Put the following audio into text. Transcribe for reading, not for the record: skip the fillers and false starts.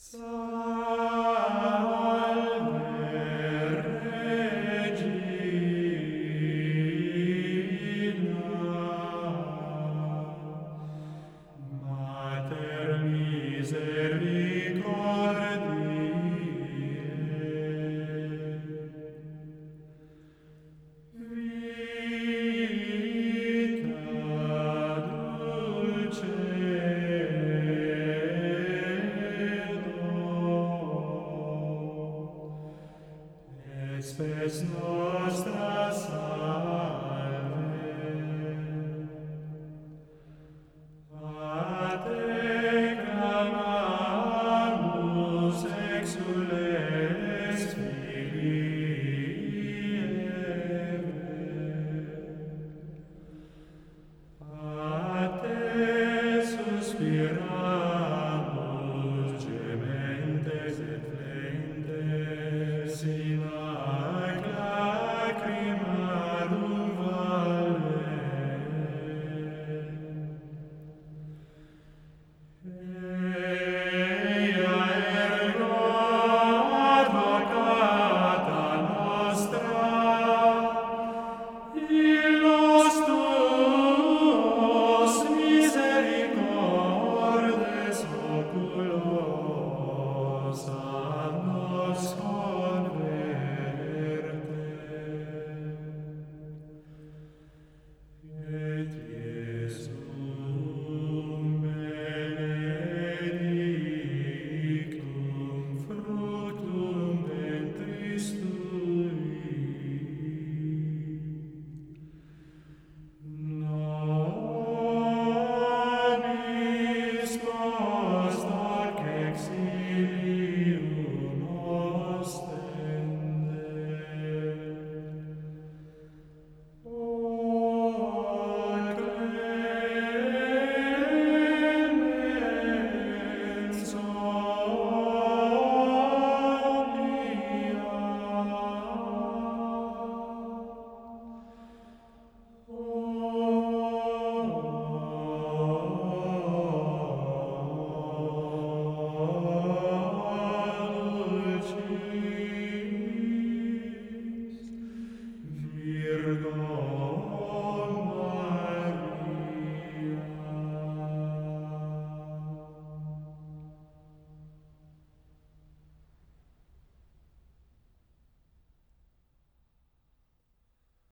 Mater misericordiae, vita dulcedo, et spes nostra salve. A te clamamus, exules Filii Eve. A te suspiramus, gementes et flentes, in hac lacrimarum valle. Eia ergo advocata nostra, illos tuos misericordes oculos ad nos converte. Et Iesum benedictum fructum ventris tui, nobis post hoc exilium